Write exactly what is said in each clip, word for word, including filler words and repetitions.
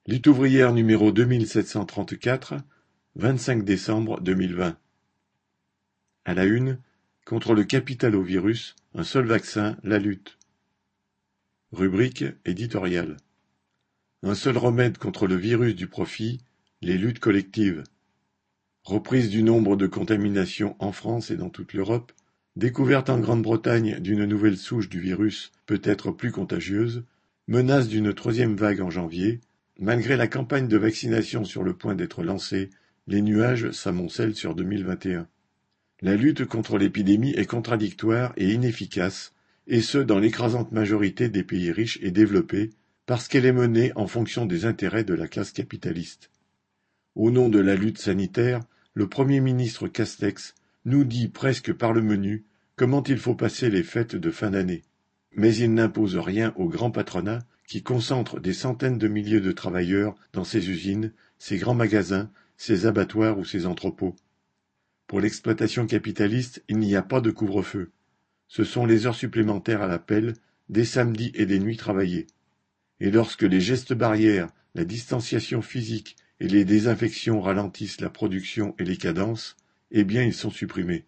Lutte ouvrière numéro deux mille sept cent trente-quatre, vingt-cinq décembre deux mille vingt. À la une, contre le capitalovirus, un seul vaccin, la lutte. Rubrique éditoriale. Un seul remède contre le virus du profit, les luttes collectives. Reprise du nombre de contaminations en France et dans toute l'Europe, découverte en Grande-Bretagne d'une nouvelle souche du virus peut-être plus contagieuse, menace d'une troisième vague en janvier, malgré la campagne de vaccination sur le point d'être lancée, les nuages s'amoncellent sur deux mille vingt et un. La lutte contre l'épidémie est contradictoire et inefficace, et ce dans l'écrasante majorité des pays riches et développés, parce qu'elle est menée en fonction des intérêts de la classe capitaliste. Au nom de la lutte sanitaire, le Premier ministre Castex nous dit presque par le menu comment il faut passer les fêtes de fin d'année. Mais il n'impose rien au grand patronat qui concentre des centaines de milliers de travailleurs dans ses usines, ses grands magasins, ses abattoirs ou ses entrepôts. Pour l'exploitation capitaliste, il n'y a pas de couvre-feu. Ce sont les heures supplémentaires à l'appel, des samedis et des nuits travaillées. Et lorsque les gestes barrières, la distanciation physique et les désinfections ralentissent la production et les cadences, eh bien ils sont supprimés.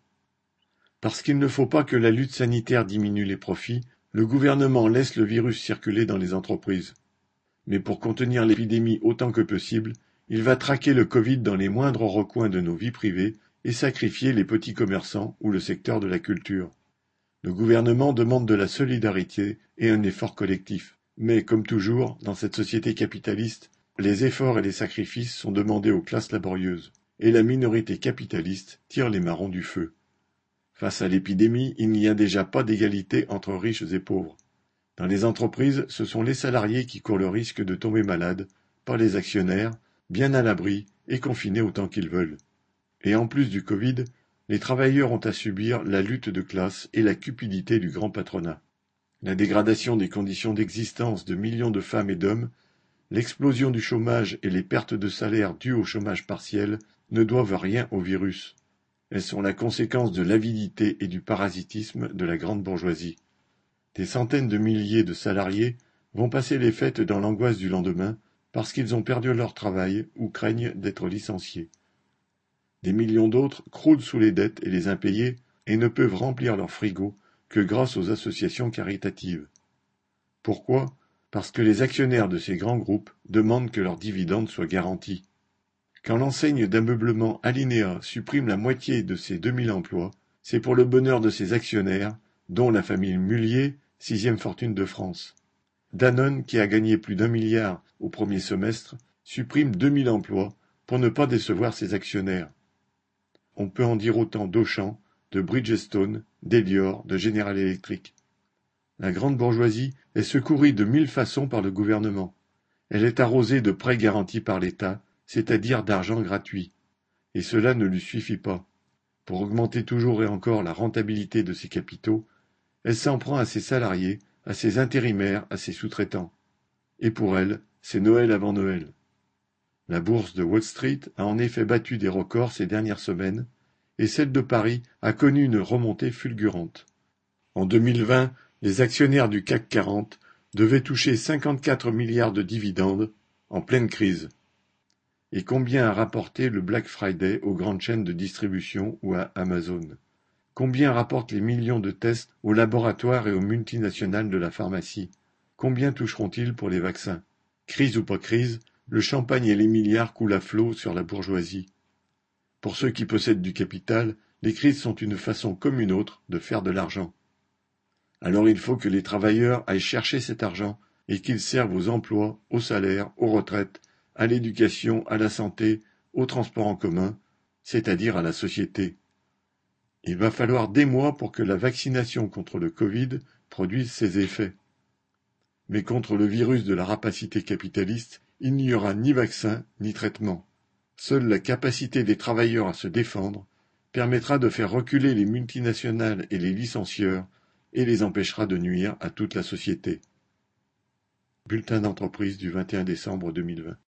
Parce qu'il ne faut pas que la lutte sanitaire diminue les profits, le gouvernement laisse le virus circuler dans les entreprises. Mais pour contenir l'épidémie autant que possible, il va traquer le Covid dans les moindres recoins de nos vies privées et sacrifier les petits commerçants ou le secteur de la culture. Le gouvernement demande de la solidarité et un effort collectif. Mais, comme toujours, dans cette société capitaliste, les efforts et les sacrifices sont demandés aux classes laborieuses, et la minorité capitaliste tire les marrons du feu. Face à l'épidémie, il n'y a déjà pas d'égalité entre riches et pauvres. Dans les entreprises, ce sont les salariés qui courent le risque de tomber malades, pas les actionnaires, bien à l'abri et confinés autant qu'ils veulent. Et en plus du Covid, les travailleurs ont à subir la lutte de classe et la cupidité du grand patronat. La dégradation des conditions d'existence de millions de femmes et d'hommes, l'explosion du chômage et les pertes de salaire dues au chômage partiel ne doivent rien au virus. Elles sont la conséquence de l'avidité et du parasitisme de la grande bourgeoisie. Des centaines de milliers de salariés vont passer les fêtes dans l'angoisse du lendemain parce qu'ils ont perdu leur travail ou craignent d'être licenciés. Des millions d'autres croulent sous les dettes et les impayés et ne peuvent remplir leur frigo que grâce aux associations caritatives. Pourquoi ? Parce que les actionnaires de ces grands groupes demandent que leurs dividendes soient garantis. Quand l'enseigne d'ameublement Alinéa supprime la moitié de ses deux mille emplois, c'est pour le bonheur de ses actionnaires, dont la famille Mullier, sixième fortune de France. Danone, qui a gagné plus d'un milliard au premier semestre, supprime deux mille emplois pour ne pas décevoir ses actionnaires. On peut en dire autant d'Auchan, de Bridgestone, d'Elior, de General Electric. La grande bourgeoisie est secourue de mille façons par le gouvernement. Elle est arrosée de prêts garantis par l'État, c'est-à-dire d'argent gratuit. Et cela ne lui suffit pas. Pour augmenter toujours et encore la rentabilité de ses capitaux, elle s'en prend à ses salariés, à ses intérimaires, à ses sous-traitants. Et pour elle, c'est Noël avant Noël. La bourse de Wall Street a en effet battu des records ces dernières semaines, et celle de Paris a connu une remontée fulgurante. En deux mille vingt, les actionnaires du C A C quarante devaient toucher cinquante-quatre milliards de dividendes en pleine crise. Et combien a rapporté le Black Friday aux grandes chaînes de distribution ou à Amazon ? Combien rapportent les millions de tests aux laboratoires et aux multinationales de la pharmacie ? Combien toucheront-ils pour les vaccins ? Crise ou pas crise, le champagne et les milliards coulent à flot sur la bourgeoisie. Pour ceux qui possèdent du capital, les crises sont une façon comme une autre de faire de l'argent. Alors il faut que les travailleurs aillent chercher cet argent et qu'il serve aux emplois, aux salaires, aux retraites, à l'éducation, à la santé, au transport en commun, c'est-à-dire à la société. Il va falloir des mois pour que la vaccination contre le Covid produise ses effets. Mais contre le virus de la rapacité capitaliste, il n'y aura ni vaccin ni traitement. Seule la capacité des travailleurs à se défendre permettra de faire reculer les multinationales et les licencieurs et les empêchera de nuire à toute la société. Bulletin d'entreprise du vingt et un décembre deux mille vingt.